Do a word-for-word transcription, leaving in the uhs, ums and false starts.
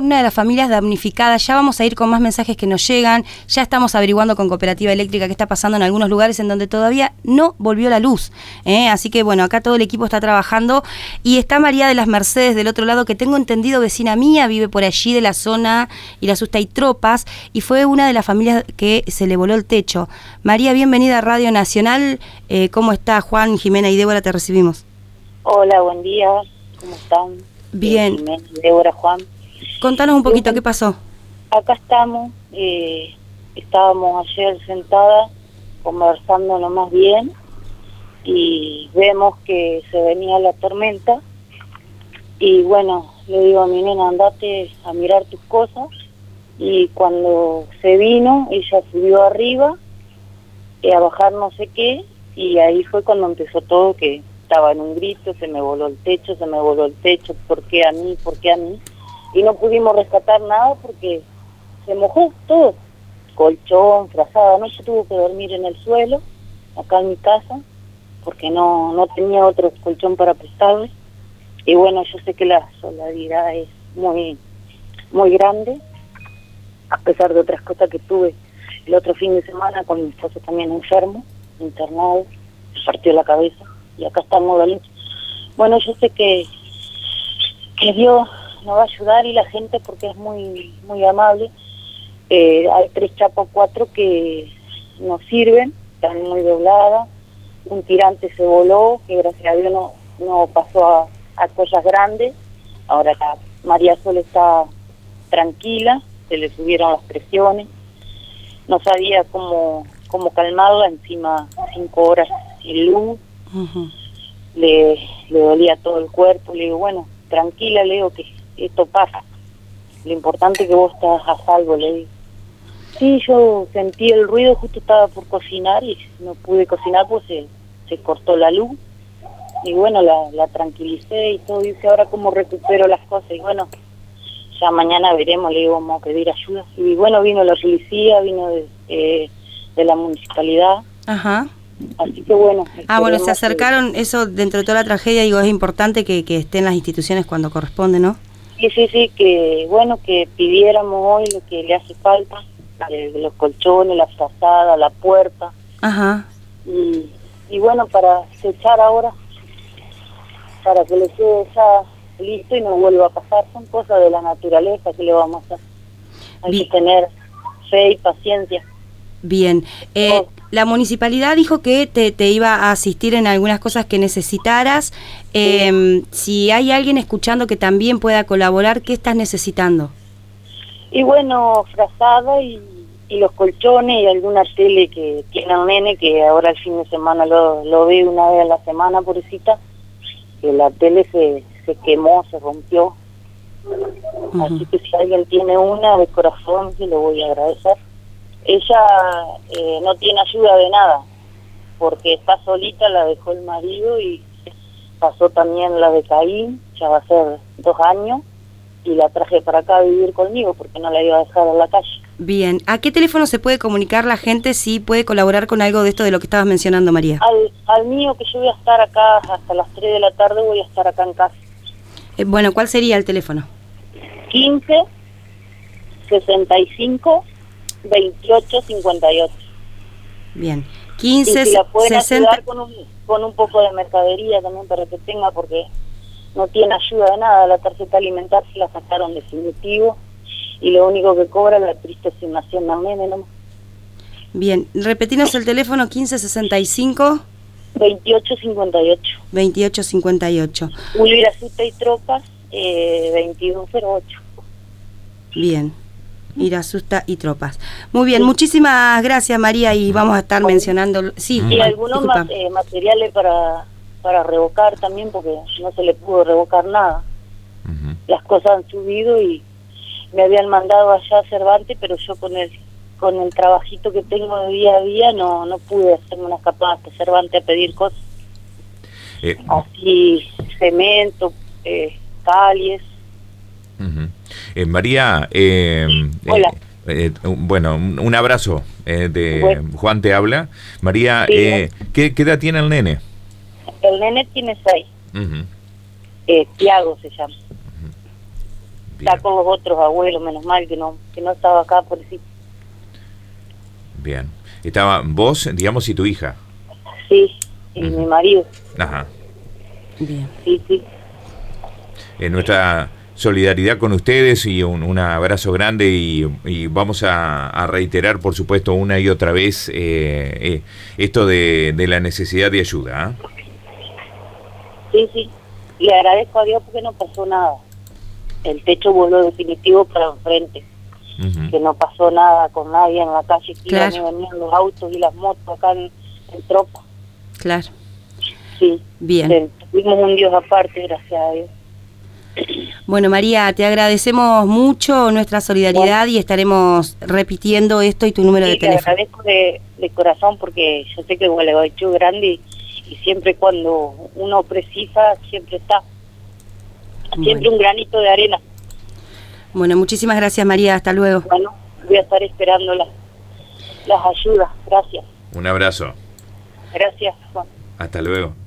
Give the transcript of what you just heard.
con una de las familias damnificadas. Ya vamos a ir con más mensajes que nos llegan. Ya estamos averiguando con Cooperativa Eléctrica qué está pasando en algunos lugares en donde todavía no volvió la luz. ¿eh? Así que bueno, acá todo el equipo está trabajando. Y está María de las Mercedes del otro lado, que tengo entendido vecina mía, vive por allí de la zona y la asusta y tropas. Y fue una de las familias que se le voló el techo. María, bienvenida a Radio Nacional. Eh, ¿Cómo está Juan, Jimena y Débora? Te recibimos. Hola, buen día. ¿Cómo están? Bien. Eh, Jimena, Débora, Juan. Contanos un poquito, ¿qué pasó? Acá estamos. Eh, estábamos ayer sentadas conversando lo más bien y vemos que se venía la tormenta. Y bueno, le digo a mi nena, andate a mirar tus cosas. Y cuando se vino, ella subió arriba eh, a bajar no sé qué. Y ahí fue cuando empezó todo, que estaba en un grito, se me voló el techo, se me voló el techo, ¿por qué a mí? ¿Por qué a mí? Y no pudimos rescatar nada porque se mojó todo, colchón, frazada, no se tuvo que dormir en el suelo, acá en mi casa, porque no, no tenía otro colchón para prestarle. Y bueno, yo sé que la solidaridad es muy, muy grande, a pesar de otras cosas que tuve el otro fin de semana con mi esposo también enfermo, internado, se partió la cabeza. Y acá estamos valientes. Bueno, yo sé que, que Dios nos va a ayudar y la gente, porque es muy muy amable. Eh, hay tres chapas, cuatro que nos sirven, están muy dobladas. Un tirante se voló, que gracias a Dios no, no pasó a, a cosas grandes. Ahora la María Sol está tranquila, se le subieron las presiones. No sabía cómo, cómo calmarla, encima cinco horas sin luz. Uh-huh. le, le dolía todo el cuerpo. Le digo, bueno, tranquila, le digo que esto pasa, lo importante es que vos estás a salvo, le digo. Sí, yo sentí el ruido, justo estaba por cocinar y no pude cocinar pues se, se cortó la luz. Y bueno, la, la tranquilicé y todo. Dice, ahora cómo recupero las cosas. Y bueno, ya mañana veremos, le digo, vamos a pedir ayuda. Y bueno, vino la policía, vino de, eh, de la municipalidad. Ajá. Así que bueno. Ah, bueno, se acercaron, que... eso dentro de toda la tragedia, digo, es importante que, que estén las instituciones cuando corresponde, ¿no? Sí, sí, sí, que bueno, que pidiéramos hoy lo que le hace falta, de, de los colchones, la frazada, la puerta. Ajá. Y, y bueno, para echar ahora, para que le quede ya listo y no vuelva a pasar, son cosas de la naturaleza que le vamos a hacer. Hay Bien. que tener fe y paciencia. Bien. Eh, la municipalidad dijo que te, te iba a asistir en algunas cosas que necesitaras. Eh, sí. Si hay alguien escuchando que también pueda colaborar, ¿qué estás necesitando? Y bueno, frazada y, y los colchones y alguna tele que tiene el nene, que ahora el fin de semana lo, lo ve una vez a la semana, pobrecita, que la tele se, se quemó, se rompió. Uh-huh. Así que si alguien tiene una, de corazón, se lo voy a agradecer. Ella eh, no tiene ayuda de nada, porque está solita, la dejó el marido y pasó también la de Caín, ya va a ser dos años, y la traje para acá a vivir conmigo porque no la iba a dejar en la calle. Bien, ¿a qué teléfono se puede comunicar la gente si puede colaborar con algo de esto de lo que estabas mencionando, María? Al, al mío, que yo voy a estar acá hasta las tres de la tarde, voy a estar acá en casa. Eh, bueno, ¿cuál sería el teléfono? quince, sesenta y cinco, veintiocho, cincuenta y ocho. Bien, quince, y si la pueden sesenta... ayudar con un, con un poco de mercadería también para que tenga, porque no tiene ayuda de nada. La tarjeta alimentar se la sacaron definitivo y lo único que cobra es la triste asignación del nene nomás. Bien, repetinos el teléfono: quince, sesenta y cinco, veintiocho, cincuenta y ocho. veintiocho, cincuenta y ocho. Julio Asusta y Tropas, eh, veintidós cero ocho. Bien, Irasusta y Tropas. Muy bien, sí. Muchísimas gracias, María, y vamos a estar bueno. mencionando... Sí, y algunos ma eh, materiales para, para revocar también, porque no se le pudo revocar nada. Uh-huh. Las cosas han subido y me habían mandado allá a Cervantes, pero yo con el con el trabajito que tengo de día a día no no pude hacerme una escapada hasta Cervantes a pedir cosas. Eh. Así, cemento, eh, calies. Uh-huh. Eh, María, eh, Hola. Eh, eh, bueno, un, un abrazo. Eh, de bueno. Juan te habla. María, sí, eh, ¿qué, ¿qué edad tiene el nene? El nene tiene seis. Uh-huh. eh, Tiago se llama. Uh-huh. está con los otros abuelos, menos mal que no que no estaba acá, por decir. Bien. Estaba vos, digamos, y tu hija. Sí, y uh-huh. mi marido. Ajá. Bien. Sí, sí. En nuestra solidaridad con ustedes y un, un abrazo grande y, y vamos a, a reiterar, por supuesto, una y otra vez eh, eh, esto de, de la necesidad de ayuda. ¿eh? Sí, sí. Le agradezco a Dios porque no pasó nada. El techo voló definitivo para enfrente. Uh-huh. Que no pasó nada con nadie en la calle, que claro. iban y venían los autos y las motos acá en, en tropa. Claro. Sí. Bien. Tuvimos un Dios aparte, gracias a Dios. Bueno, María, te agradecemos mucho nuestra solidaridad bueno. y estaremos repitiendo esto y tu número sí, de teléfono. Te agradezco de, de corazón porque yo sé que Gualeguaychú es grande y, y siempre cuando uno precisa, siempre está. Siempre bueno. un granito de arena. Bueno, muchísimas gracias, María. Hasta luego. Bueno, voy a estar esperando las, las ayudas. Gracias. Un abrazo. Gracias, Juan. Hasta luego.